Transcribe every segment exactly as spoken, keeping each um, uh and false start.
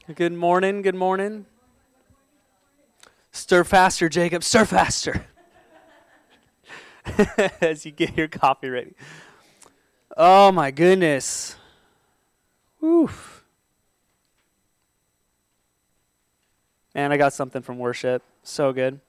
Good morning, good morning. Stir faster, Jacob, stir faster. As you get your coffee ready. Oh my goodness. Whew. Man, I got something from worship. So good.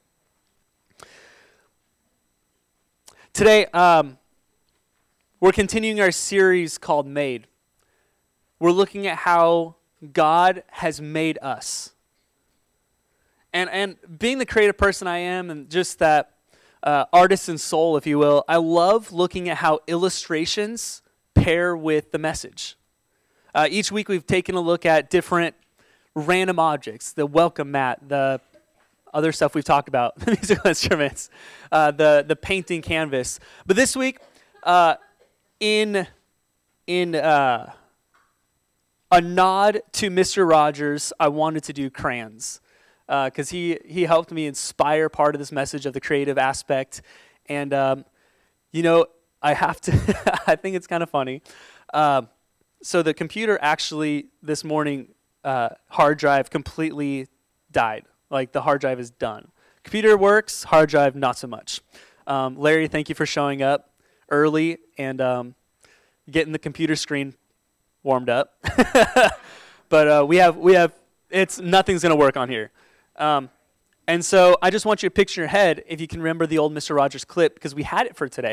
Today, um, we're continuing our series called Made. We're looking at how God has made us. And and being the creative person I am, and just that uh, artisan soul, if you will, I love looking at how illustrations pair with the message. Uh, each week we've taken a look at different random objects, the welcome mat, the other stuff we've talked about, the musical instruments, uh, the, the painting canvas. But this week, uh, in in... Uh, a nod to Mister Rogers, I wanted to do crayons because uh, he, he helped me inspire part of this message of the creative aspect. And, um, you know, I have to, I think it's kind of funny. Uh, so the computer actually this morning, uh, hard drive completely died. Like the hard drive is done. Computer works, hard drive not so much. Um, Larry, thank you for showing up early and um, getting the computer screen warmed up. But uh, we have, we have, it's, nothing's going to work on here. Um, and so I just want you to picture in your head, if you can remember the old Mister Rogers clip, because we had it for today.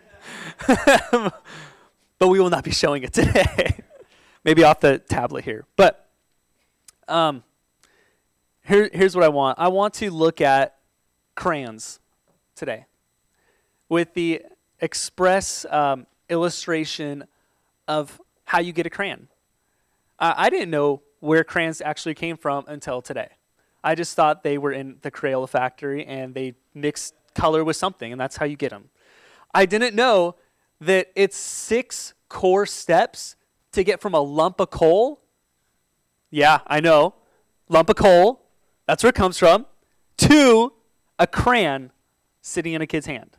But we will not be showing it today. Maybe off the tablet here. But um, here, here's what I want. I want to look at crayons today with the express um, illustration of how you get a crayon. Uh, I didn't know where crayons actually came from until today. I just thought they were in the Crayola factory and they mixed color with something, and that's how you get them. I didn't know that it's six core steps to get from a lump of coal. Yeah, I know. Lump of coal, that's where it comes from, to a crayon sitting in a kid's hand.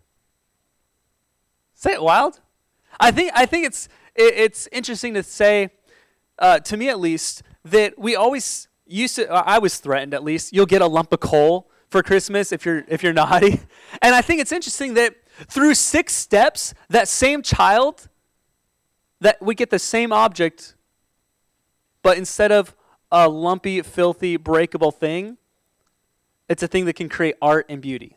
Say it wild? I think I think it's it, it's interesting to say, uh, to me at least, that we always used to. I was threatened at least. You'll get a lump of coal for Christmas if you're if you're naughty. And I think it's interesting that through six steps, that same child, that we get the same object, but instead of a lumpy, filthy, breakable thing, it's a thing that can create art and beauty.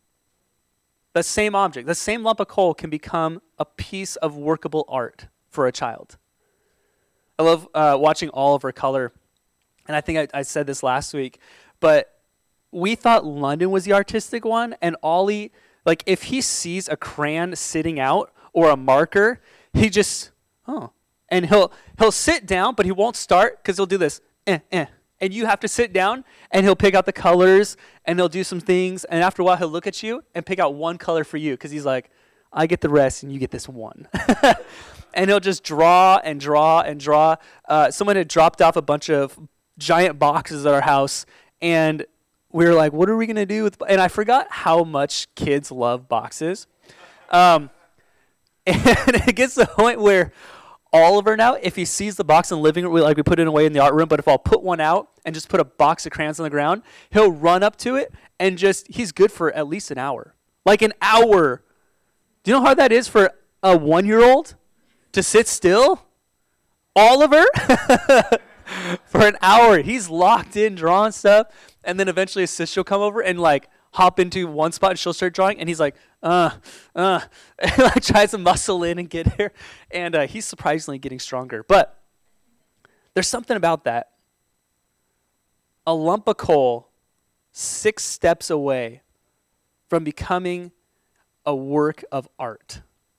The same object, the same lump of coal can become a piece of workable art for a child. I love uh, watching Oliver color, and I think I, I said this last week, but we thought London was the artistic one, and Ollie, like if he sees a crayon sitting out or a marker, he just, oh, and he'll he'll sit down, but he won't start because he'll do this, eh, eh. And you have to sit down, and he'll pick out the colors, and he'll do some things, and after a while, he'll look at you and pick out one color for you, because he's like, I get the rest, and you get this one. And he'll just draw and draw and draw. Uh, someone had dropped off a bunch of giant boxes at our house, and we were like, what are we going to do with, and I forgot how much kids love boxes. Um, and it gets to the point where Oliver now, if he sees the box in the living room, we, like we put it away in the art room, but if I'll put one out and just put a box of crayons on the ground, he'll run up to it and just, he's good for at least an hour. Like an hour. Do you know how hard that is for a one-year-old to sit still? Oliver? For an hour. He's locked in drawing stuff, and then eventually his sister will come over and like hop into one spot and she'll start drawing, and he's like, uh, uh, and like tries to muscle in and get there, and uh, he's surprisingly getting stronger. But there's something about that. A lump of coal, six steps away from becoming a work of art.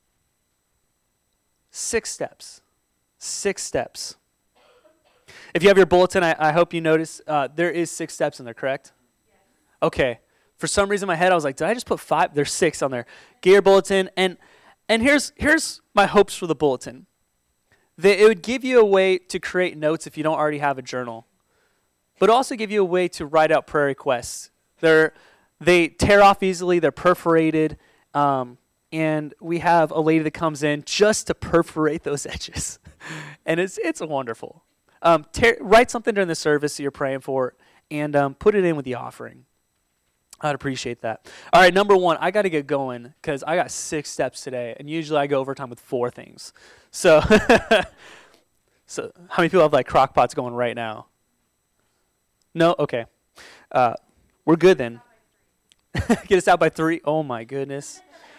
Six steps. Six steps. If you have your bulletin, I, I hope you notice uh, there is six steps in there, correct? Yes. Okay. For some reason in my head, I was like, did I just put five? There's six on there. Get your bulletin. And and here's here's my hopes for the bulletin. That it would give you a way to create notes if you don't already have a journal. But also give you a way to write out prayer requests. They're, they tear off easily. They're perforated. Um, and we have a lady that comes in just to perforate those edges. And it's it's wonderful. Um, tear, write something during the service that you're praying for, and um, put it in with the offering. I'd appreciate that. All right, number one, I got to get going because I got six steps today, and usually I go overtime with four things. So, so how many people have like crock pots going right now? No? Okay. Uh, we're good then. Get us out by three. Oh, my goodness.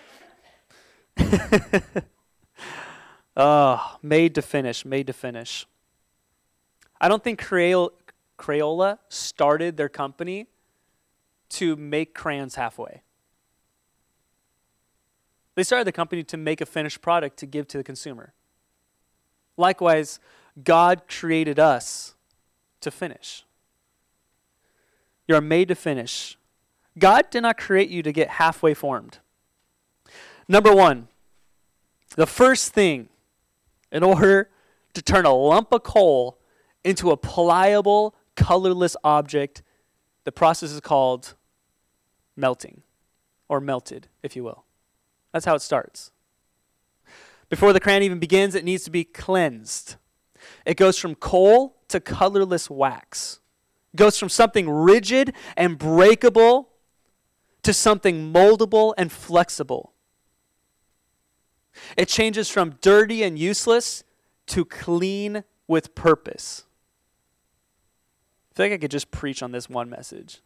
Oh, made to finish, made to finish. I don't think Crayola, Crayola started their company to make crayons halfway. They started the company to make a finished product to give to the consumer. Likewise, God created us to finish. You are made to finish. God did not create you to get halfway formed. Number one, the first thing in order to turn a lump of coal into a pliable, colorless object, the process is called melting, or melted, if you will. That's how it starts. Before the crayon even begins, it needs to be cleansed. It goes from coal to colorless wax. It goes from something rigid and breakable to something moldable and flexible. It changes from dirty and useless to clean with purpose. I feel like I could just preach on this one message.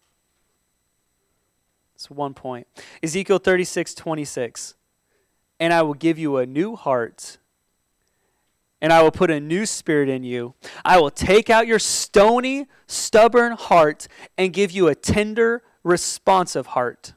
It's one point. Ezekiel thirty-six twenty-six. And I will give you a new heart, and I will put a new spirit in you. I will take out your stony, stubborn heart and give you a tender, responsive heart.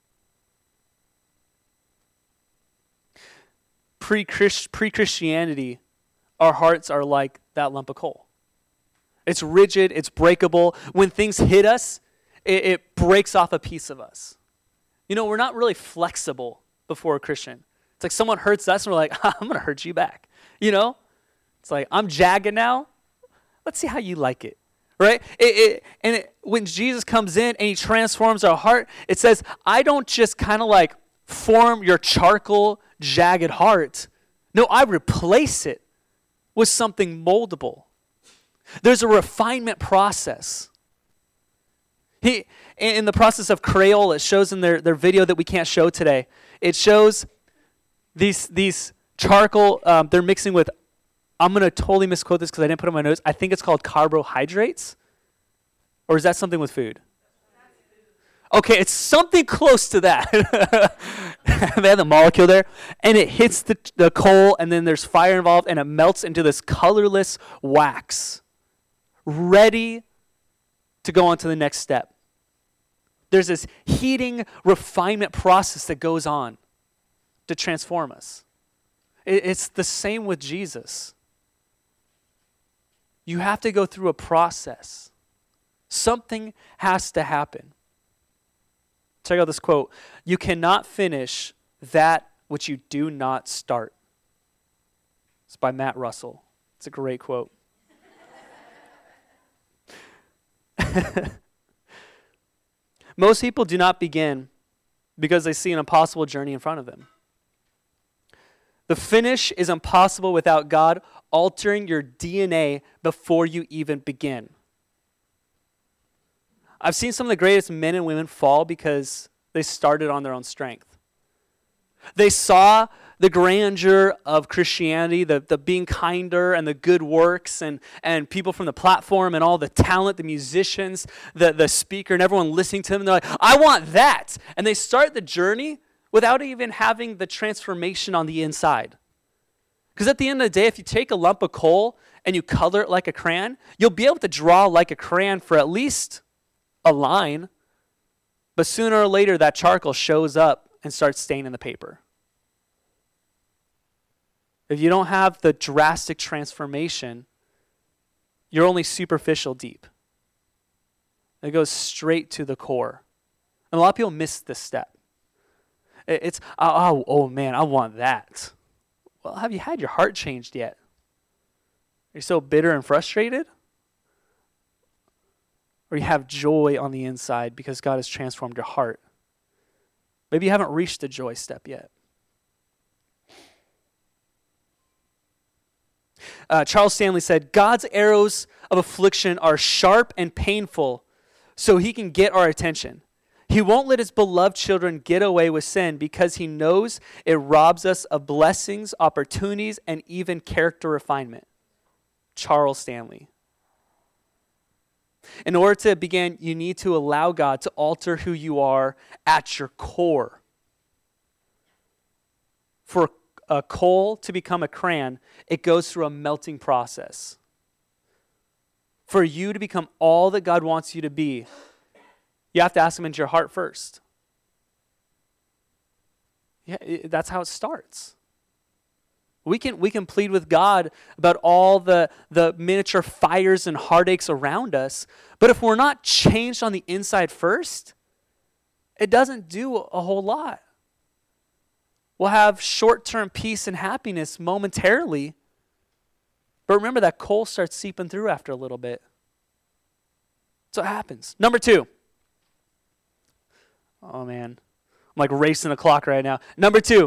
Pre-Christianity, our hearts are like that lump of coal. It's rigid, it's breakable. When things hit us, it, it breaks off a piece of us. You know, we're not really flexible before a Christian. It's like someone hurts us and we're like, I'm going to hurt you back. You know? It's like, I'm jagged now. Let's see how you like it. Right? It, it, and it, when Jesus comes in and he transforms our heart, it says, I don't just kind of like form your charcoal, jagged heart. No, I replace it with something moldable. There's a refinement process. He, in the process of Crayola, it shows in their, their video that we can't show today, it shows these these charcoal, um, they're mixing with, I'm going to totally misquote this because I didn't put it in my notes. I think it's called carbohydrates. Or is that something with food? Okay, it's something close to that. They have the molecule there. And it hits the, the coal, and then there's fire involved, and it melts into this colorless wax, ready to go on to the next step. There's this heating refinement process that goes on to transform us. It, it's the same with Jesus. You have to go through a process. Something has to happen. Check out this quote. You cannot finish that which you do not start. It's by Matt Russell. It's a great quote. Most people do not begin because they see an impossible journey in front of them. The finish is impossible without God altering your D N A before you even begin. I've seen some of the greatest men and women fall because they started on their own strength. They saw the grandeur of Christianity, the, the being kinder and the good works and, and people from the platform and all the talent, the musicians, the, the speaker, and everyone listening to them. They're like, I want that. And they start the journey without even having the transformation on the inside. Because at the end of the day, if you take a lump of coal and you color it like a crayon, you'll be able to draw like a crayon for at least a line. But sooner or later, that charcoal shows up and starts staining the paper. If you don't have the drastic transformation, you're only superficial deep. It goes straight to the core. And a lot of people miss this step. It's, oh, oh man, I want that. Well, have you had your heart changed yet? Are you so bitter and frustrated? Or you have joy on the inside because God has transformed your heart? Maybe you haven't reached the joy step yet. Uh, Charles Stanley said, God's arrows of affliction are sharp and painful so he can get our attention. He won't let his beloved children get away with sin because he knows it robs us of blessings, opportunities, and even character refinement. Charles Stanley. In order to begin, you need to allow God to alter who you are at your core. For a coal to become a crayon, it goes through a melting process. For you to become all that God wants you to be, you have to ask him into your heart first. Yeah, it, that's how it starts. We can we can plead with God about all the, the miniature fires and heartaches around us, but if we're not changed on the inside first, it doesn't do a whole lot. We'll have short-term peace and happiness momentarily, but remember that coal starts seeping through after a little bit. So it happens. Number two. Oh man, I'm like racing the clock right now. Number two.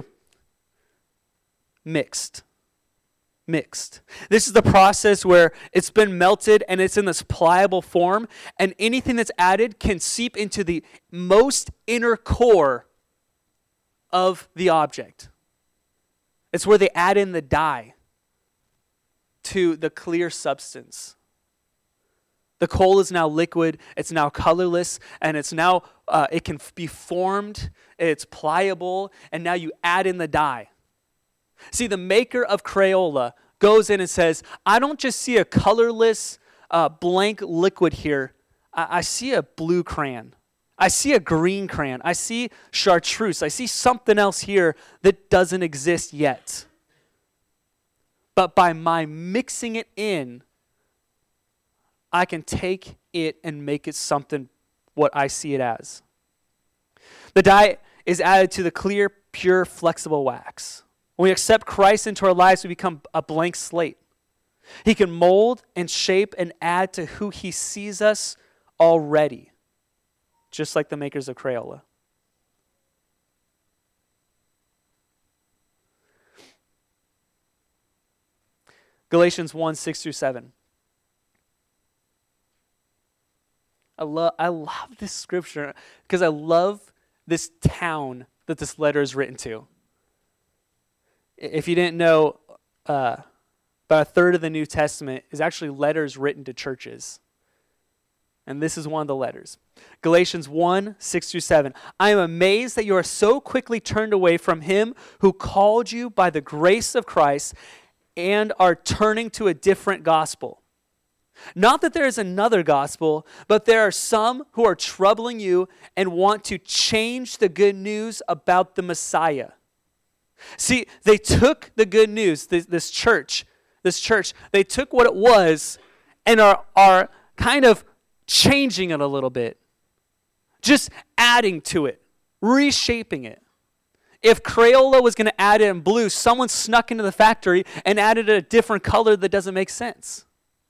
Mixed. Mixed. This is the process where it's been melted and it's in this pliable form, and anything that's added can seep into the most inner core of the object. It's where they add in the dye to the clear substance. The coal is now liquid, it's now colorless, and it's now, uh, it can be formed, it's pliable, and now you add in the dye. See, the maker of Crayola goes in and says, I don't just see a colorless, uh, blank liquid here. I-, I see a blue crayon. I see a green crayon. I see chartreuse. I see something else here that doesn't exist yet. But by my mixing it in, I can take it and make it something what I see it as. The dye is added to the clear, pure, flexible wax. When we accept Christ into our lives, we become a blank slate. He can mold and shape and add to who he sees us already, just like the makers of Crayola. Galatians one, six through seven. I love I love this scripture because I love this town that this letter is written to. If you didn't know, uh, about a third of the New Testament is actually letters written to churches. And this is one of the letters. Galatians one, six through seven. I am amazed that you are so quickly turned away from him who called you by the grace of Christ and are turning to a different gospel. Not that there is another gospel, but there are some who are troubling you and want to change the good news about the Messiah. See, they took the good news, this, this church, this church, they took what it was and are, are kind of changing it a little bit. Just adding to it, reshaping it. If Crayola was going to add it in blue, someone snuck into the factory and added a different color that doesn't make sense.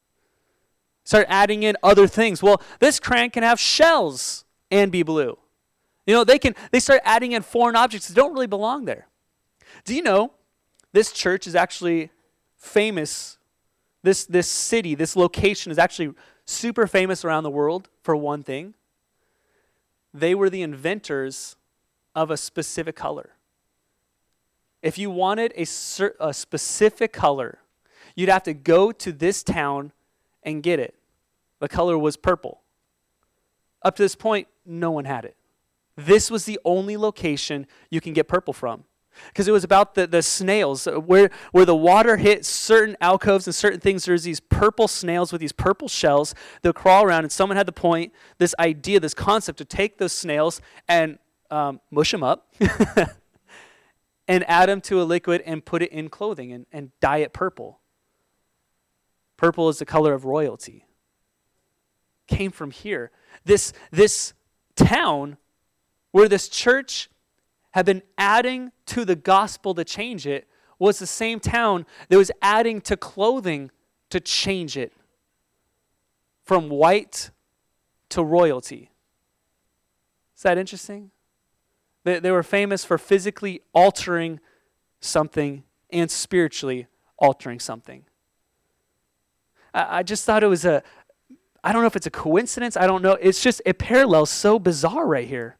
Start adding in other things. Well, this crayon can have shells and be blue. You know, they can they start adding in foreign objects that don't really belong there. Do you know this church is actually famous, this, this city, this location is actually super famous around the world for one thing. They were the inventors of a specific color. If you wanted a, cer- a specific color, you'd have to go to this town and get it. The color was purple. Up to this point, no one had it. This was the only location you can get purple from. Because it was about the, the snails. Where, where the water hit certain alcoves and certain things, there's these purple snails with these purple shells that crawl around, and someone had the point, this idea, this concept, to take those snails and um, mush them up and add them to a liquid and put it in clothing and, and dye it purple. Purple is the color of royalty. Came from here. This, this town where this church had been adding to the gospel to change it was the same town that was adding to clothing to change it from white to royalty. Is that interesting? They, they were famous for physically altering something and spiritually altering something. I, I just thought it was a, I don't know if it's a coincidence. I don't know. It's just, it parallels so bizarre right here.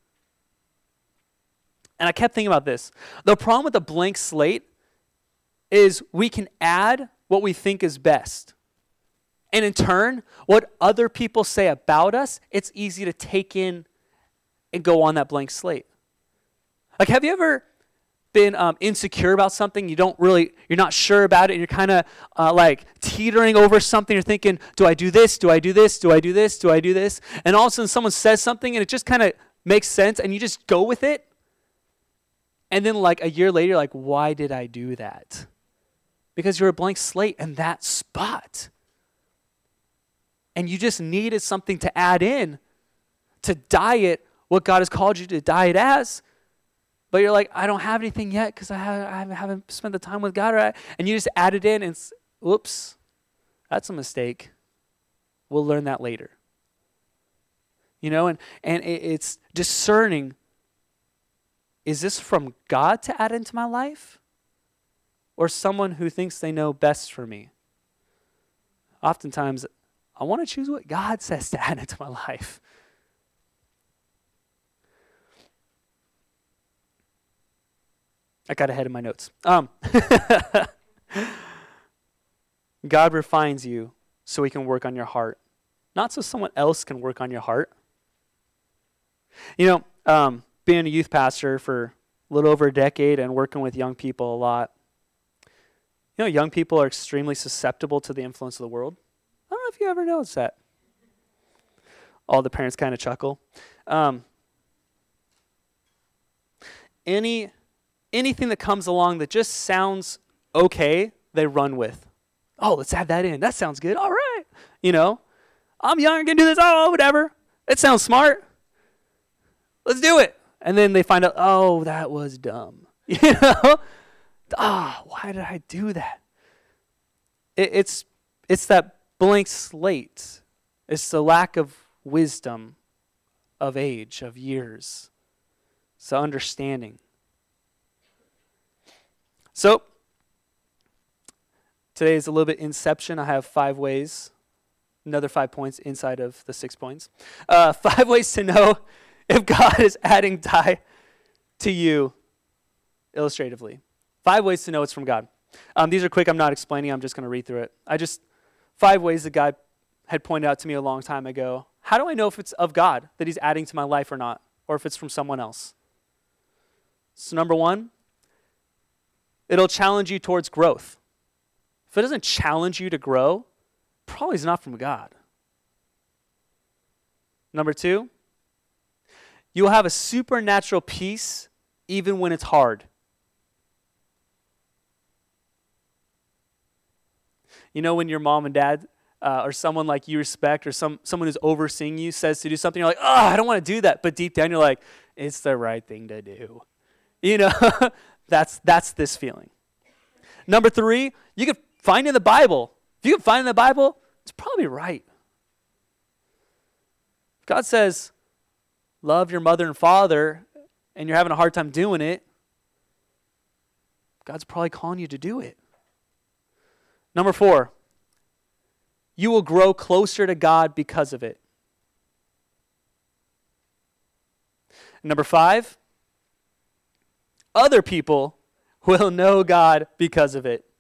And I kept thinking about this. The problem with a blank slate is we can add what we think is best. And in turn, what other people say about us, it's easy to take in and go on that blank slate. Like, have you ever been um, insecure about something? You don't really, you're not sure about it, and you're kind of uh, like teetering over something. You're thinking, do I do this? Do I do this? Do I do this? Do I do this? And all of a sudden someone says something and it just kind of makes sense and you just go with it. And then like a year later, you're like, why did I do that? Because you're a blank slate in that spot. And you just needed something to add in to diet what God has called you to diet as. But you're like, I don't have anything yet because I, have, I haven't spent the time with God. Right? And you just add it in and, whoops, that's a mistake. We'll learn that later. You know, and, and it, it's discerning, is this from God to add into my life? Or someone who thinks they know best for me? Oftentimes, I want to choose what God says to add into my life. I got ahead of my notes. Um, God refines you so he can work on your heart, not so someone else can work on your heart. You know, um, being a youth pastor for a little over a decade and working with young people a lot, you know, young people are extremely susceptible to the influence of the world. I don't know if you ever noticed that. All the parents kind of chuckle. Um, any anything that comes along that just sounds okay, they run with. Oh, let's add that in. That sounds good. All right. You know, I'm young, I can do this. Oh, whatever. It sounds smart. Let's do it. And then they find out, oh, that was dumb. You know? Ah, oh, why did I do that? It, it's it's that blank slate. It's the lack of wisdom, of age, of years. It's the understanding. So, today is a little bit inception. I have five ways, another five points inside of the six points. Uh, five ways to know if God is adding dye to you illustratively. Five ways to know it's from God. Um, these are quick. I'm not explaining. I'm just going to read through it. I just, five ways that God had pointed out to me a long time ago. How do I know if it's of God that he's adding to my life or not, or if it's from someone else? So number one, it'll challenge you towards growth. If it doesn't challenge you to grow, probably it's not from God. Number two, you'll have a supernatural peace even when it's hard. You know when your mom and dad uh, or someone like you respect or some someone who's overseeing you says to do something, you're like, oh, I don't want to do that. But deep down you're like, it's the right thing to do. You know, that's that's this feeling. Number three, you can find in the Bible. If you can find in the Bible, it's probably right. If God says, love your mother and father, and you're having a hard time doing it, God's probably calling you to do it. Number four, you will grow closer to God because of it. Number five, other people will know God because of it.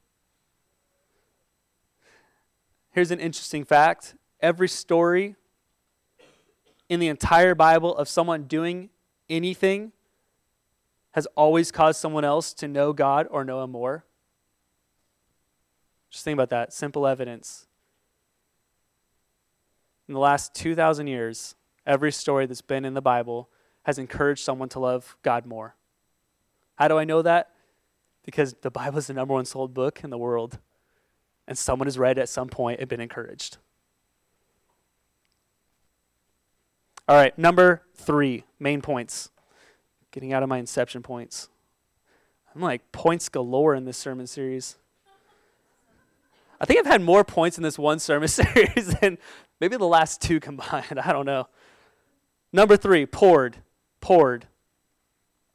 Here's an interesting fact. Every story in the entire Bible of someone doing anything has always caused someone else to know God or know him more. Just think about that. Simple evidence. In the last two thousand years, every story that's been in the Bible has encouraged someone to love God more. How do I know that? Because the Bible is the number one sold book in the world, and someone has read it at some point and been encouraged. All right, number three, main points. Getting out of my inception points. I'm like points galore in this sermon series. I think I've had more points in this one sermon series than maybe the last two combined. I don't know. Number three, poured, poured,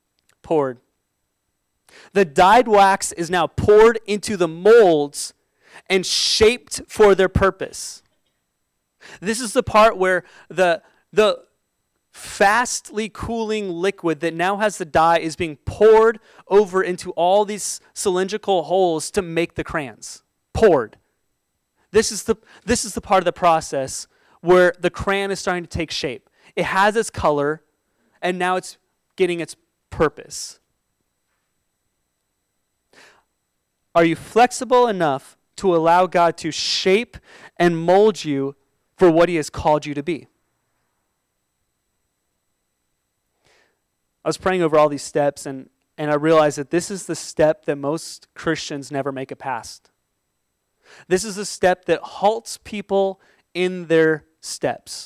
poured. The dyed wax is now poured into the molds and shaped for their purpose. This is the part where the the fastly cooling liquid that now has the dye is being poured over into all these cylindrical holes to make the crayons. Poured. This is the this is the part of the process where the crayon is starting to take shape. It has its color, and now it's getting its purpose. Are you flexible enough to allow God to shape and mold you for what he has called you to be? I was praying over all these steps, and, and I realized that this is the step that most Christians never make it past. This is a step that halts people in their steps.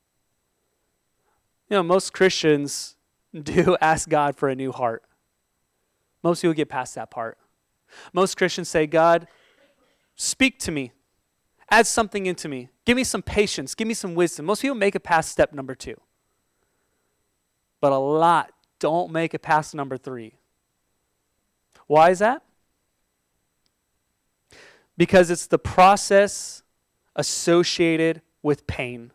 You know, most Christians do ask God for a new heart. Most people get past that part. Most Christians say, God, speak to me. Add something into me. Give me some patience. Give me some wisdom. Most people make it past step number two. But a lot don't make it past number three. Why is that? Because it's the process associated with pain.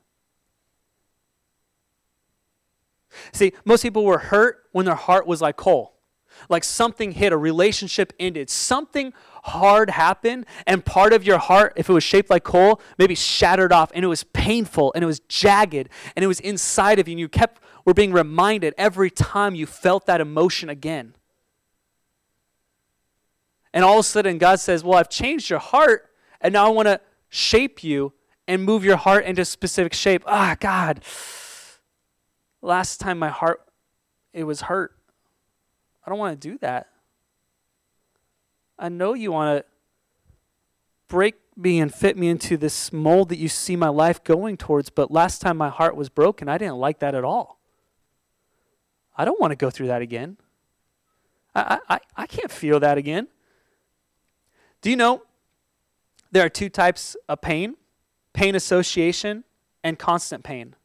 See, most people were hurt when their heart was like coal. Like something hit, a relationship ended. Something hard happened, and part of your heart, if it was shaped like coal, maybe shattered off, and it was painful, and it was jagged, and it was inside of you, and you kept were being reminded every time you felt that emotion again. And all of a sudden, God says, well, I've changed your heart, and now I want to shape you and move your heart into a specific shape. Ah, God, last time my heart, it was hurt. I don't want to do that. I know you want to break me and fit me into this mold that you see my life going towards, but last time my heart was broken, I didn't like that at all. I don't want to go through that again. I, I, I can't feel that again. Do you know there are two types of pain? Pain association and constant pain.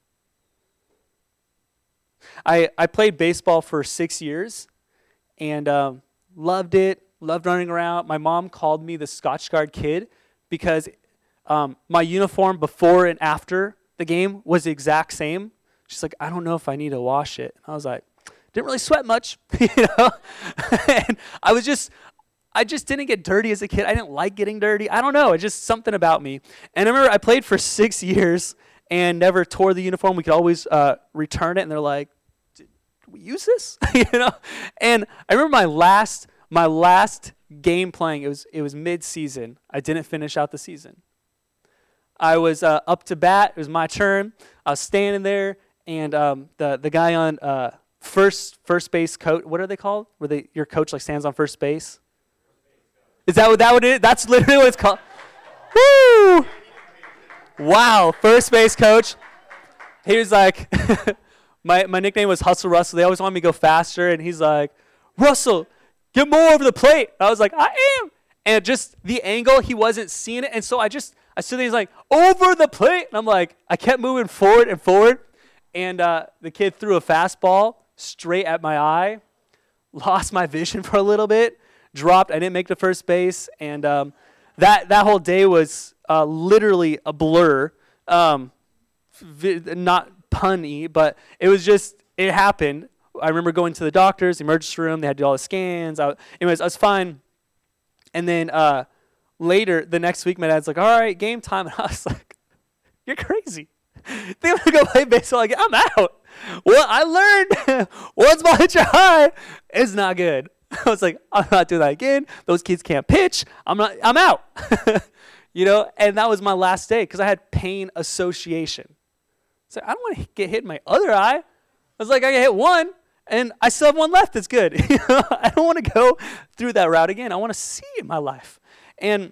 I, I played baseball for six years and um, loved it, loved running around. My mom called me the Scotchgard kid because um, my uniform before and after the game was the exact same. She's like, I don't know if I need to wash it. And I was like, didn't really sweat much, you know? And I was just, I just didn't get dirty as a kid. I didn't like getting dirty. I don't know. It's just something about me. And I remember I played for six years and never tore the uniform. We could always uh, return it. And they're like, did we use this? you know? And I remember my last, my last game playing, it was, it was mid-season. I didn't finish out the season. I was uh, up to bat. It was my turn. I was standing there, and um, the, the guy on uh, first first base coach, what are they called? Where they your coach like stands on first base? Is that what that what it is? That's literally what it's called. Woo! Wow, first base coach. He was like, my my nickname was Hustle Russell. They always wanted me to go faster, and he's like, Russell, get more over the plate. I was like, I am. And just the angle, he wasn't seeing it, and so I just I stood there. He's like, over the plate, and I'm like, I kept moving forward and forward, and uh, the kid threw a fastball straight at my eye, lost my vision for a little bit, dropped. I didn't make the first base, and um, that that whole day was uh, literally a blur. Um, vi- not punny, but it was just, it happened. I remember going to the doctors, the emergency room. They had to do all the scans. I, anyways, I was fine. And then uh, later, the next week, my dad's like, all right, game time. And I was like, you're crazy. They want to go play baseball again. I'm out. Well, I learned once my high is not good. I was like, I'm not doing that again. Those kids can't pitch. I'm not. I'm out. you know, and that was my last day because I had pain association. So I don't want to get hit in my other eye. I was like, I get hit one, and I still have one left. That's good. you know, I don't want to go through that route again. I want to see it in my life. And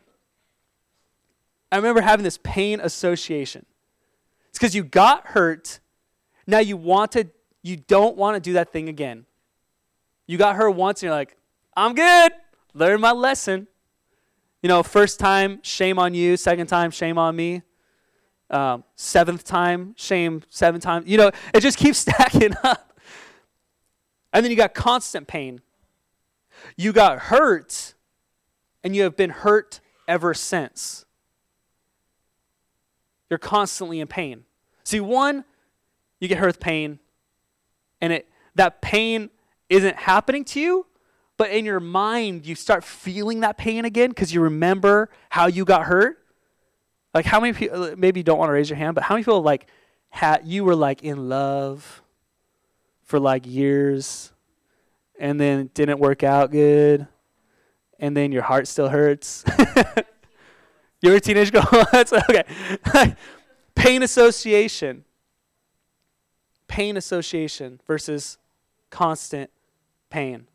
I remember having this pain association. It's because you got hurt. Now you want to, you don't want to do that thing again. You got hurt once and you're like, I'm good. Learned my lesson. You know, first time, shame on you. Second time, shame on me. Um, seventh time, shame seven times. You know, it just keeps stacking up. And then you got constant pain. You got hurt, and you have been hurt ever since. You're constantly in pain. See, one, you get hurt with pain, and it that pain isn't happening to you, but in your mind, you start feeling that pain again because you remember how you got hurt. Like how many people, maybe you don't want to raise your hand, but how many people like had, you were like in love for like years and then it didn't work out good and then your heart still hurts? You're a teenage girl? That's okay. Pain association. Pain association versus constant pain.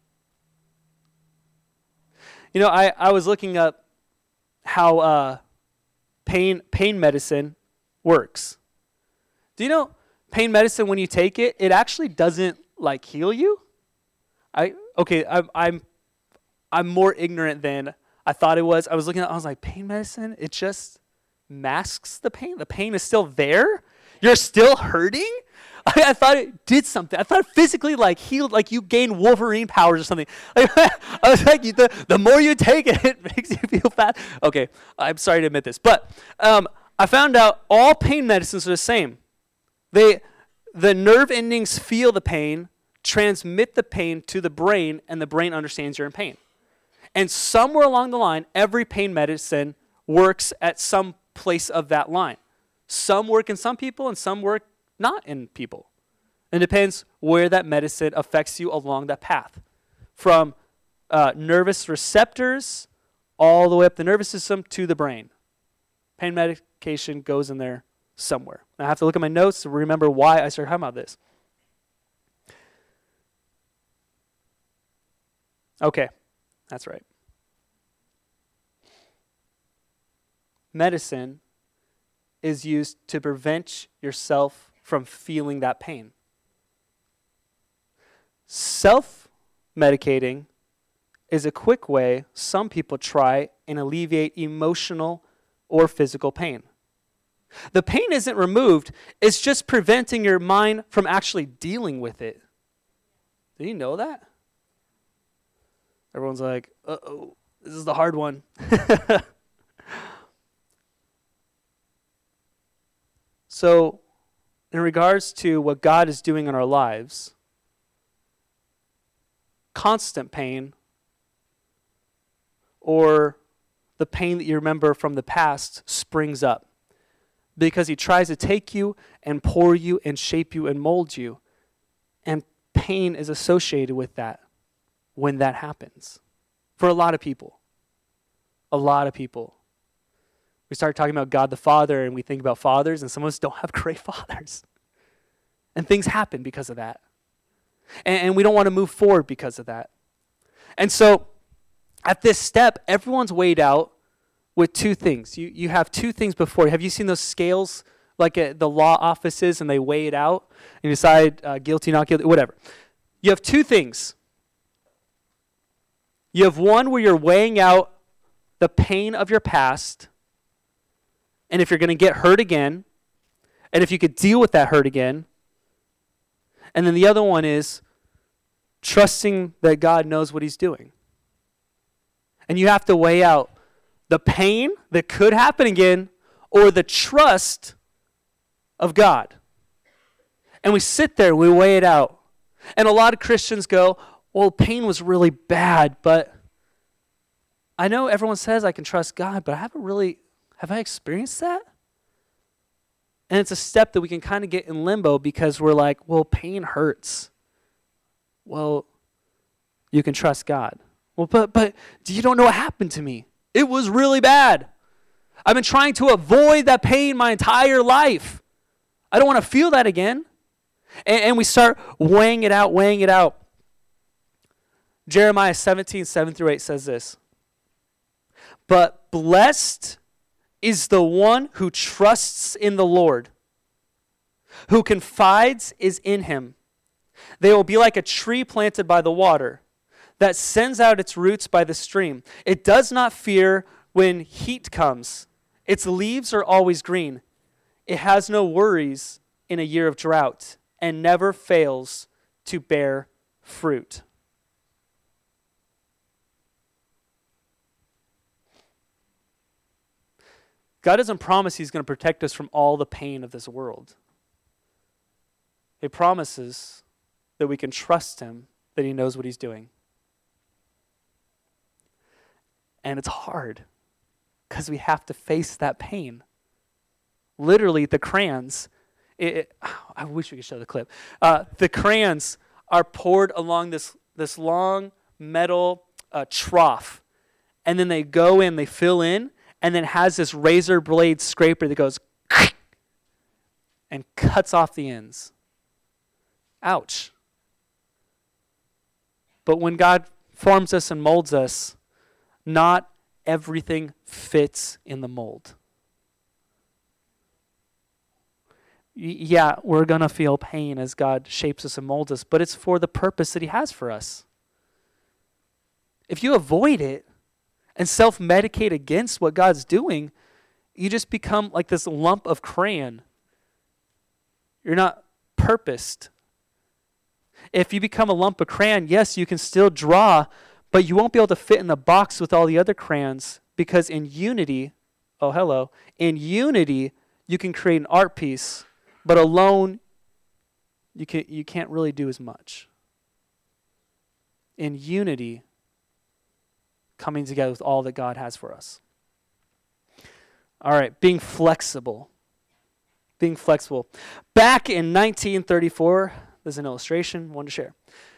You know, I, I was looking up how uh, pain pain medicine works. Do you know pain medicine, when you take it, it actually doesn't like heal you? I okay, I'm I'm I'm more ignorant than I thought it was. I was looking at I was like, pain medicine, it just masks the pain. The pain is still there. You're still hurting? I, I thought it did something. I thought it physically like healed, like you gained Wolverine powers or something. Like, I was like, the, the more you take it, it makes you feel fat. Okay, I'm sorry to admit this. But um, I found out all pain medicines are the same. They, the nerve endings feel the pain, transmit the pain to the brain, and the brain understands you're in pain. And somewhere along the line, every pain medicine works at some place of that line. Some work in some people and some work not in people. It depends where that medicine affects you along that path. From uh, nervous receptors all the way up the nervous system to the brain. Pain medication goes in there somewhere. I have to look at my notes to remember why I started talking about this. Okay, that's right. Medicine is used to prevent yourself from feeling that pain. Self-medicating is a quick way some people try and alleviate emotional or physical pain. The pain isn't removed, it's just preventing your mind from actually dealing with it. Did you know that? Everyone's like, uh-oh, this is the hard one. So, in regards to what God is doing in our lives, constant pain or the pain that you remember from the past springs up because he tries to take you and pour you and shape you and mold you. And pain is associated with that when that happens. For a lot of people. A lot of people. We start talking about God the Father and we think about fathers, and some of us don't have great fathers. And things happen because of that. And, and we don't want to move forward because of that. And so at this step, everyone's weighed out with two things. You you have two things before. Have you seen those scales like at the law offices and they weigh it out and you decide uh, guilty, not guilty, whatever. You have two things. You have one where you're weighing out the pain of your past, and if you're going to get hurt again, and if you could deal with that hurt again. And then the other one is trusting that God knows what he's doing. And you have to weigh out the pain that could happen again or the trust of God. And we sit there, we weigh it out. And a lot of Christians go, well, pain was really bad, but I know everyone says I can trust God, but I haven't really, have I experienced that? And it's a step that we can kind of get in limbo because we're like, well, pain hurts. Well, you can trust God. Well, but but you don't know what happened to me. It was really bad. I've been trying to avoid that pain my entire life. I don't want to feel that again. And, and we start weighing it out, weighing it out. Jeremiah seventeen, seven through eight says this. But blessed is the one who trusts in the Lord, who confides is in him. They will be like a tree planted by the water that sends out its roots by the stream. It does not fear when heat comes. Its leaves are always green. It has no worries in a year of drought and never fails to bear fruit. God doesn't promise he's going to protect us from all the pain of this world. He promises that we can trust him, that he knows what he's doing. And it's hard because we have to face that pain. Literally, the crayons, it, it, I wish we could show the clip. Uh, the crayons are poured along this, this long metal uh, trough. And then they go in, they fill in, and then has this razor blade scraper that goes and cuts off the ends. Ouch. But when God forms us and molds us, not everything fits in the mold. Y- yeah, we're going to feel pain as God shapes us and molds us, but it's for the purpose that he has for us. If you avoid it and self-medicate against what God's doing, you just become like this lump of crayon. You're not purposed. If you become a lump of crayon, yes, you can still draw, but you won't be able to fit in the box with all the other crayons, because in unity, oh, hello, in unity, you can create an art piece, but alone, you can, you can't really do as much. In unity, coming together with all that God has for us. All right, being flexible. Being flexible. Back in nineteen thirty-four, there's an illustration I wanted to share.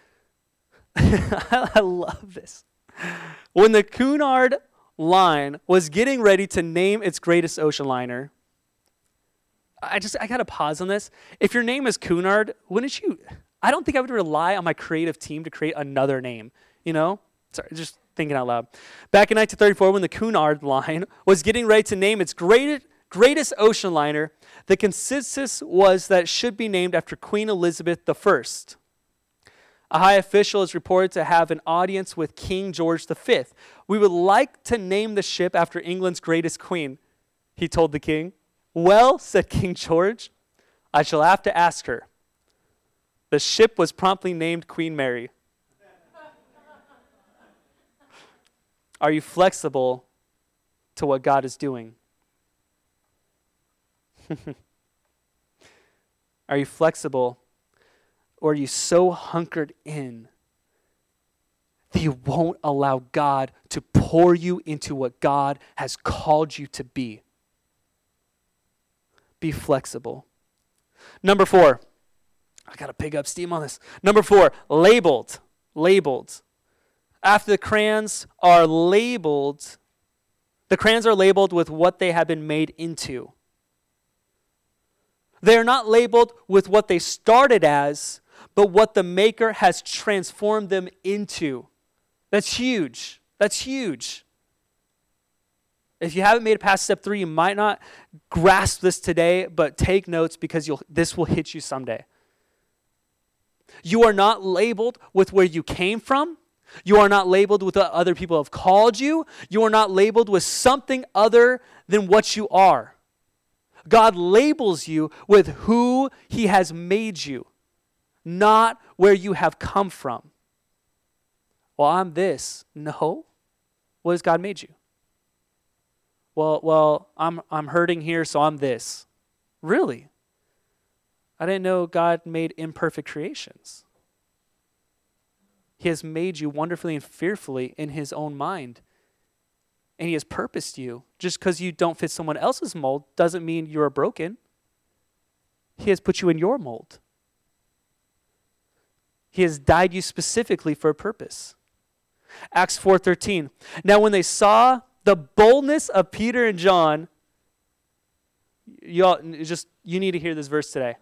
I love this. When the Cunard Line was getting ready to name its greatest ocean liner, I just, I got to pause on this. If your name is Cunard, wouldn't you, I don't think I would rely on my creative team to create another name, you know? Sorry, just thinking out loud. Back in nineteen thirty-four, when the Cunard Line was getting ready to name its greatest, greatest ocean liner, the consensus was that it should be named after Queen Elizabeth the First. A high official is reported to have an audience with King George the Fifth. We would like to name the ship after England's greatest queen, he told the king. Well, said King George, I shall have to ask her. The ship was promptly named Queen Mary. Are you flexible to what God is doing? Are you flexible, or are you so hunkered in that you won't allow God to pour you into what God has called you to be? Be flexible. Number four. I got to pick up steam on this. Number four, labeled. Labeled. After the crayons are labeled, the crayons are labeled with what they have been made into. They are not labeled with what they started as, but what the maker has transformed them into. That's huge. That's huge. If you haven't made it past step three, you might not grasp this today, but take notes because you'll, this will hit you someday. You are not labeled with where you came from. You are not labeled with what other people have called you. You are not labeled with something other than what you are. God labels you with who he has made you, not where you have come from. Well, I'm this. No. What has God made you? Well, well, I'm I'm hurting here, so I'm this. Really? I didn't know God made imperfect creations. He has made you wonderfully and fearfully in his own mind. And he has purposed you. Just because you don't fit someone else's mold doesn't mean you are broken. He has put you in your mold. He has dyed you specifically for a purpose. Acts four thirteen. Now when they saw the boldness of Peter and John, y'all just you need to hear this verse today.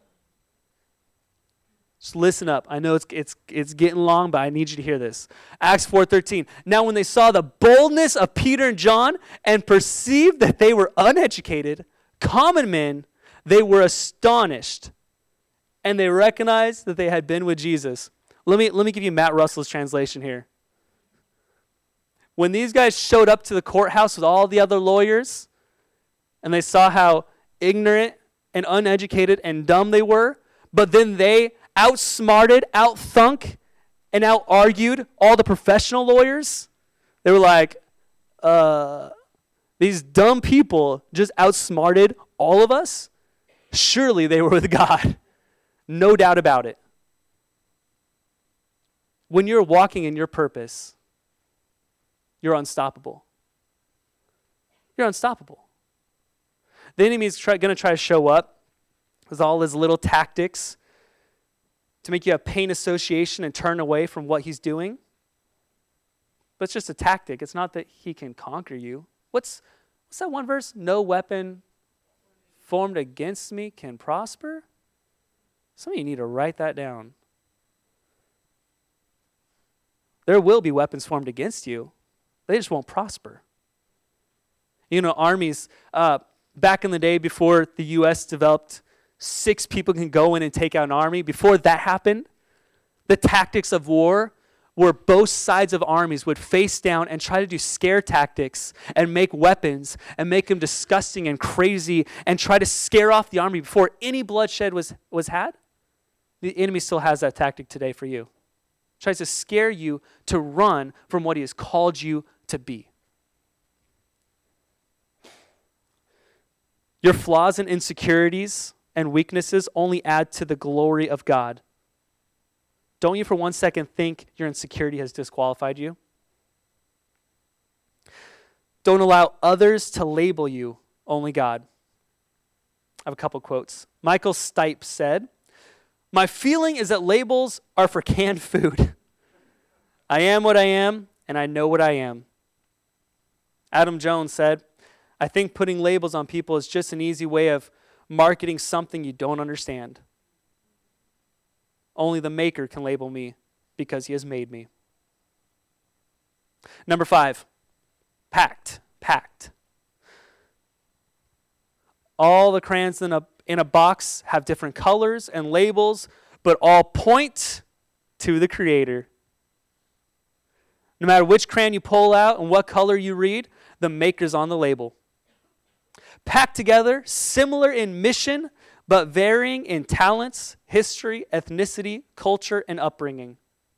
Just listen up. I know it's it's it's getting long, but I need you to hear this. Acts four thirteen. Now when they saw the boldness of Peter and John and perceived that they were uneducated, common men, they were astonished. And they recognized that they had been with Jesus. Let me let me give you Matt Russell's translation here. When these guys showed up to the courthouse with all the other lawyers, and they saw how ignorant and uneducated and dumb they were, but then they outsmarted, outthunk, and out-argued all the professional lawyers, they were like, uh, these dumb people just outsmarted all of us, surely they were with God. No doubt about it. When you're walking in your purpose, you're unstoppable. You're unstoppable. The enemy is going to try to show up with all his little tactics to make you have pain association and turn away from what he's doing. But it's just a tactic. It's not that he can conquer you. What's, what's that one verse? No weapon formed against me can prosper. Some of you need to write that down. There will be weapons formed against you. They just won't prosper. You know, armies, uh, back in the day before the U S developed six people can go in and take out an army, before that happened, the tactics of war were both sides of armies would face down and try to do scare tactics and make weapons and make them disgusting and crazy and try to scare off the army before any bloodshed was, was had. The enemy still has that tactic today for you. Tries to scare you to run from what he has called you to be. Your flaws and insecurities and weaknesses only add to the glory of God. Don't you for one second think your insecurity has disqualified you? Don't allow others to label you, only God. I have a couple quotes. Michael Stipe said, "My feeling is that labels are for canned food. I am what I am, and I know what I am." Adam Jones said, "I think putting labels on people is just an easy way of marketing something you don't understand. Only the maker can label me because he has made me." Number five, packed, packed. All the crayons in a, in a box have different colors and labels, but all point to the Creator. No matter which crayon you pull out and what color you read, the maker's on the label. Packed together, similar in mission, but varying in talents, history, ethnicity, culture, and upbringing.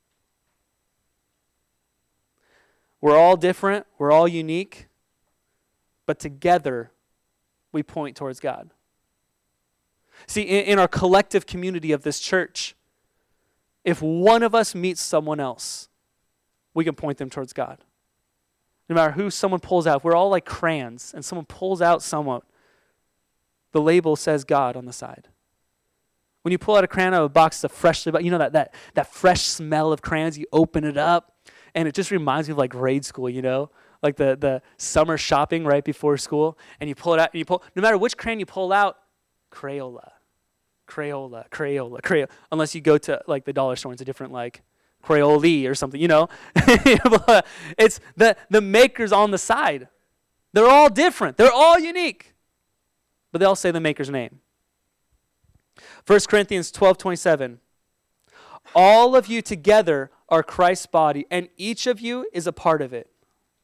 We're all different, we're all unique, but together we point towards God. See, in, in our collective community of this church, if one of us meets someone else, we can point them towards God. No matter who someone pulls out, we're all like crayons, and someone pulls out someone, the label says God on the side. When you pull out a crayon out of a box of freshly, you know that, that, that fresh smell of crayons, you open it up, and it just reminds me of like grade school, you know? Like the, the summer shopping right before school, and you pull it out, and you pull, no matter which crayon you pull out, Crayola, Crayola, Crayola, Crayola, unless you go to like the dollar store, it's a different like Crayoli or something, you know? It's the, the maker's on the side. They're all different. They're all unique. But they all say the maker's name. First Corinthians twelve twenty-seven. All of you together are Christ's body, and each of you is a part of it.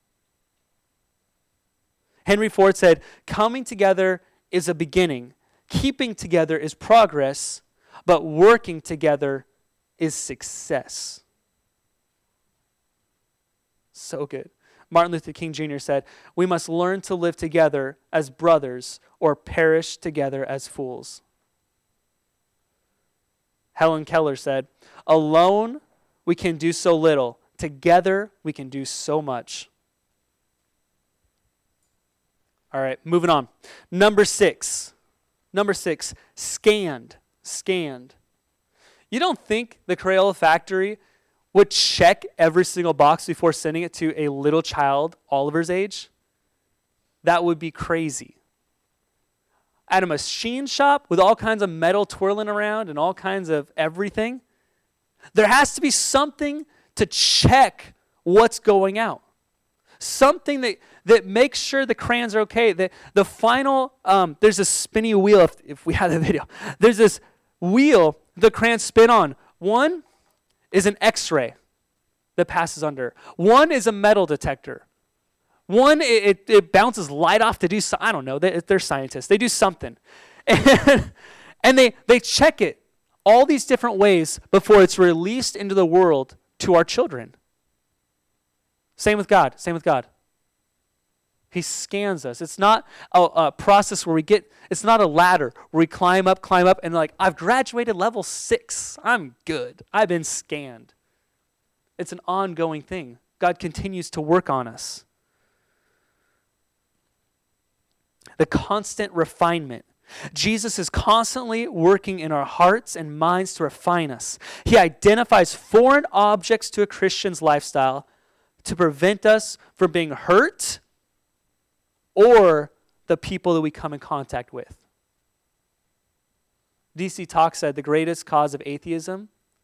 Henry Ford said, coming together is a beginning. Keeping together is progress, but working together is success. So good. Martin Luther King Junior said, we must learn to live together as brothers or perish together as fools. Helen Keller said, alone we can do so little. Together we can do so much. All right, moving on. Number six. Number six, scanned. Scanned. You don't think the Crayola factory would check every single box before sending it to a little child Oliver's age? That would be crazy. At a machine shop with all kinds of metal twirling around and all kinds of everything, there has to be something to check what's going out. Something that, that makes sure the crayons are okay. The, the final, um, there's a spinny wheel, if, if we had the video. There's this wheel the crayons spin on. One is an X-ray that passes under. One is a metal detector. One, it, it, it bounces light off to do something. I don't know. They, they're scientists. They do something. And, and they, they check it all these different ways before it's released into the world to our children. Same with God. Same with God. He scans us. It's not a, a process where we get, it's not a ladder where we climb up, climb up, and like, I've graduated level six. I'm good. I've been scanned. It's an ongoing thing. God continues to work on us. The constant refinement. Jesus is constantly working in our hearts and minds to refine us. He identifies foreign objects to a Christian's lifestyle to prevent us from being hurt or the people that we come in contact with. D C Talk said the greatest cause of atheism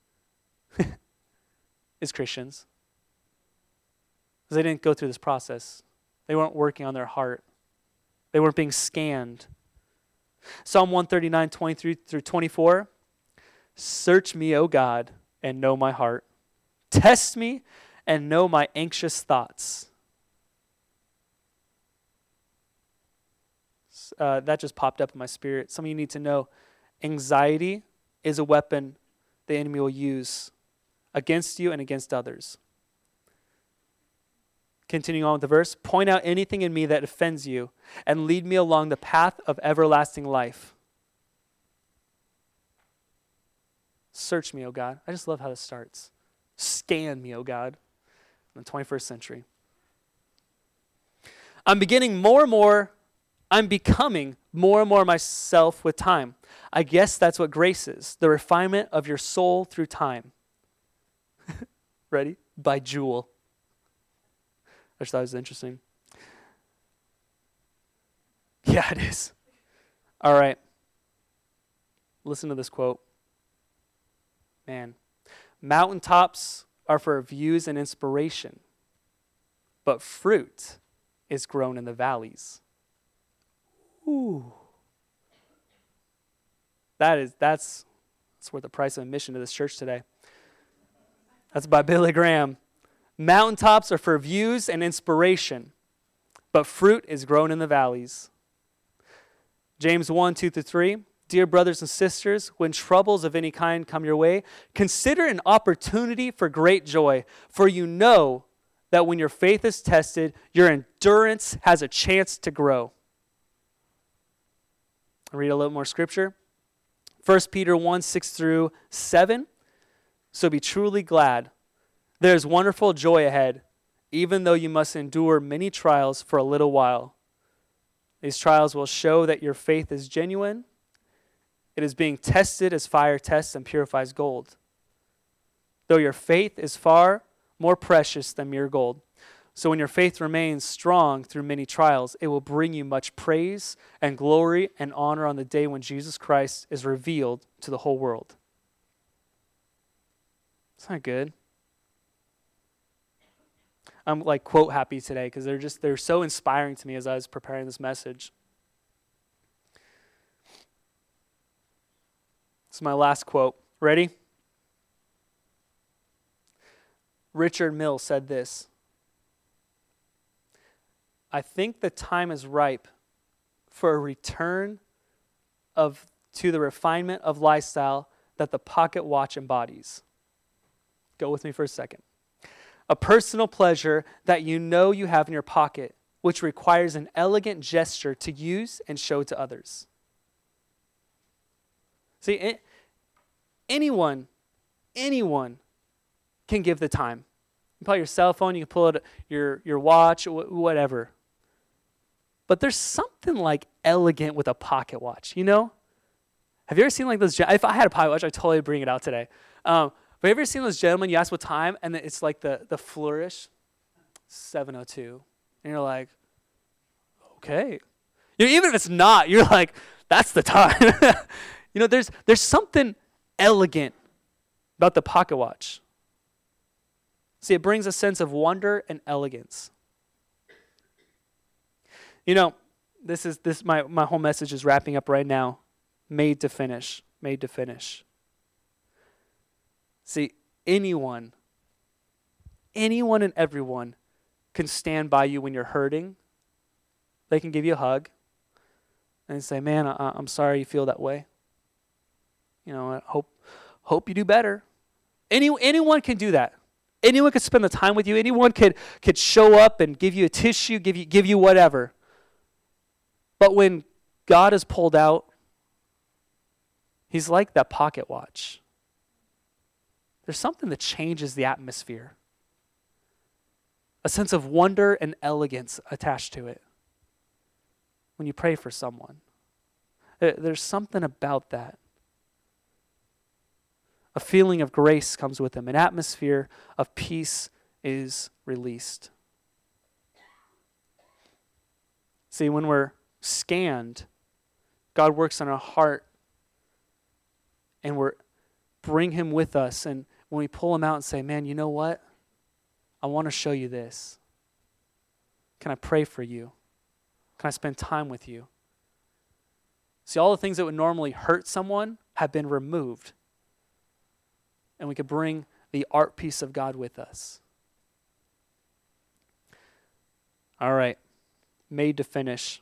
is Christians. Because they didn't go through this process. They weren't working on their heart. They weren't being scanned. Psalm one thirty-nine, twenty-three through twenty-four. Search me, O God, and know my heart. Test me and know my anxious thoughts. Uh, that just popped up in my spirit. Some of you need to know anxiety is a weapon the enemy will use against you and against others. Continuing on with the verse, point out anything in me that offends you and lead me along the path of everlasting life. Search me, O God. I just love how this starts. Scan me, O God, in the twenty-first century. I'm beginning more and more, I'm becoming more and more myself with time. I guess that's what grace is, the refinement of your soul through time. Ready? By Jewel. I just thought it was interesting. Yeah, it is. All right. Listen to this quote. Man, mountaintops are for views and inspiration, but fruit is grown in the valleys. Ooh. That is, that's, that's worth the price of admission to this church today. That's by Billy Graham. Mountaintops are for views and inspiration, but fruit is grown in the valleys. James one, two through three. Dear brothers and sisters, when troubles of any kind come your way, consider an opportunity for great joy, for you know that when your faith is tested, your endurance has a chance to grow. I'll read a little more scripture. First Peter one, six through seven. So be truly glad. There's wonderful joy ahead, even though you must endure many trials for a little while. These trials will show that your faith is genuine. It is being tested as fire tests and purifies gold. Though your faith is far more precious than mere gold. So when your faith remains strong through many trials, it will bring you much praise and glory and honor on the day when Jesus Christ is revealed to the whole world. It's not good. I'm like quote happy today because they're just, they're so inspiring to me as I was preparing this message. This is my last quote. Ready? Richard Mill said this. I think the time is ripe for a return of to the refinement of lifestyle that the pocket watch embodies. Go with me for a second. A personal pleasure that you know you have in your pocket, which requires an elegant gesture to use and show to others. See, anyone, anyone can give the time. You can pull out your cell phone, you can pull out your, your watch, whatever. But there's something like elegant with a pocket watch, you know? Have you ever seen like those, if I had a pocket watch, I'd totally bring it out today. Um, But have you ever seen those gentlemen, you ask what time, and it's like the, the flourish, seven oh two. And you're like, okay. You know, even if it's not, you're like, that's the time. You know, there's there's something elegant about the pocket watch. See, it brings a sense of wonder and elegance. You know, this is this my, my whole message is wrapping up right now. Made to finish. Made to finish. See, anyone, anyone and everyone can stand by you when you're hurting. They can give you a hug and say, man, I, I'm sorry you feel that way. You know, I hope, hope you do better. Any, anyone can do that. Anyone could spend the time with you. Anyone could, could show up and give you a tissue, give you, give you whatever. But when God is pulled out, he's like that pocket watch. There's something that changes the atmosphere. A sense of wonder and elegance attached to it when you pray for someone. There's something about that. A feeling of grace comes with them. An atmosphere of peace is released. See, when we're scanned, God works on our heart and we're bring him with us. And when we pull him out and say, man, you know what? I want to show you this. Can I pray for you? Can I spend time with you? See, all the things that would normally hurt someone have been removed. And we could bring the art piece of God with us. All right. Made to finish.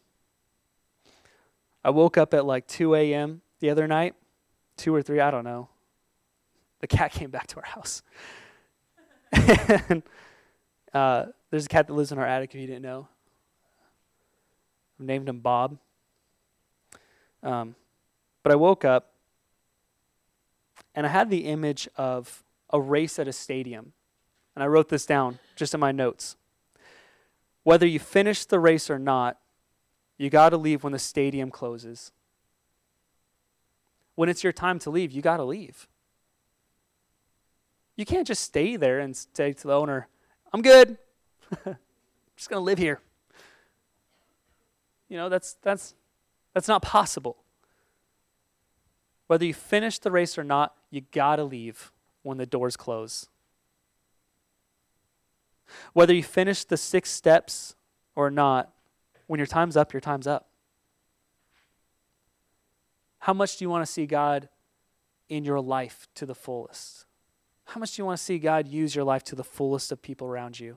I woke up at like two a.m. the other night. Two or three, I don't know. The cat came back to our house. and uh, there's a cat that lives in our attic if you didn't know. I named him Bob. Um, but I woke up and I had the image of a race at a stadium. And I wrote this down just in my notes. Whether you finish the race or not, you got to leave when the stadium closes. When it's your time to leave, you got to leave. You can't just stay there and say to the owner, I'm good. I'm just going to live here. You know, that's that's that's not possible. Whether you finish the race or not, you got to leave when the doors close. Whether you finish the six steps or not, when your time's up, your time's up. How much do you want to see God in your life to the fullest? How much do you want to see God use your life to the fullest of people around you?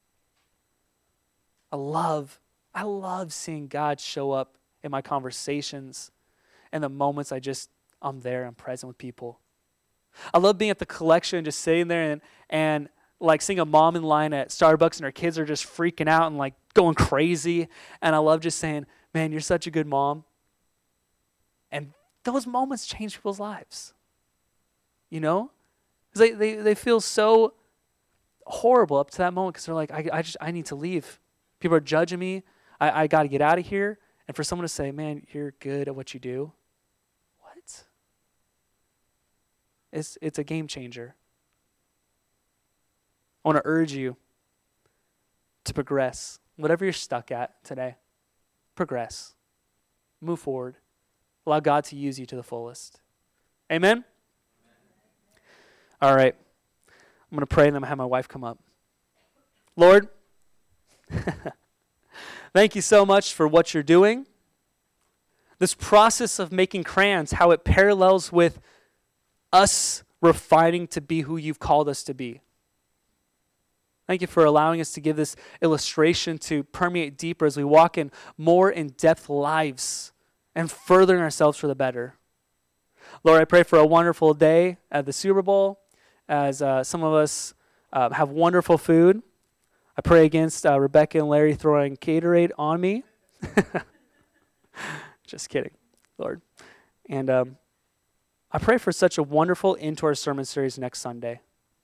I love, I love seeing God show up in my conversations and the moments I just, I'm there, I'm present with people. I love being at the collection, just sitting there and, and like seeing a mom in line at Starbucks and her kids are just freaking out and like going crazy. And I love just saying, man, you're such a good mom. And those moments change people's lives. You know? Because they, they, they feel so horrible up to that moment because they're like, I, I just I need to leave. People are judging me. I, I got to get out of here. And for someone to say, man, you're good at what you do. What? It's, it's a game changer. I want to urge you to progress. Whatever you're stuck at today, progress. Move forward. Allow God to use you to the fullest. Amen? All right. I'm going to pray and then I'm going to have my wife come up. Lord, thank you so much for what you're doing. This process of making crayons, how it parallels with us refining to be who you've called us to be. Thank you for allowing us to give this illustration to permeate deeper as we walk in more in-depth lives and furthering ourselves for the better. Lord, I pray for a wonderful day at the Super Bowl as uh, some of us uh, have wonderful food. I pray against uh, Rebecca and Larry throwing Gatorade on me. Just kidding, Lord. And um, I pray for such a wonderful end to our sermon series next Sunday.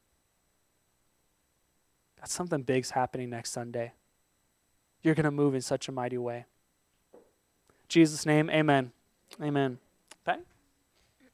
God, something big's happening next Sunday. You're going to move in such a mighty way. In Jesus' name, amen. Amen. Okay.